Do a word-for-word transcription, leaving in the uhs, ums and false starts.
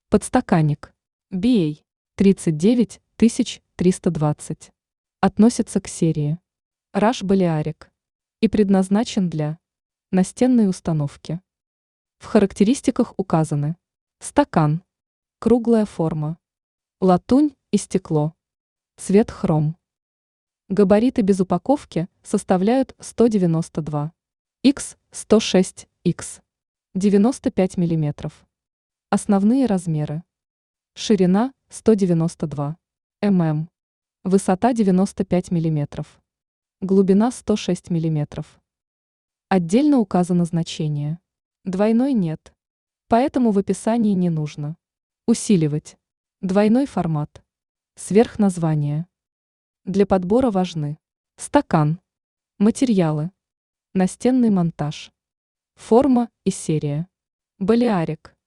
Подстаканник би эй тридцать девять тысяч триста двадцать относится к серии Rush Balearic и предназначен для настенной установки. В характеристиках указаны стакан, круглая форма, латунь и стекло, цвет хром. Габариты без упаковки составляют сто девяносто два икс сто шесть икс девяносто пять миллиметров. Основные размеры. Ширина сто девяносто два миллиметров, высота девяносто пять миллиметров, глубина сто шесть миллиметров. Отдельно указано значение. Двойной нет, поэтому в описании не нужно. Усиливать. Двойной формат. Сверхназвание. Для подбора важны стакан, материалы, настенный монтаж, форма и серия. Balearic.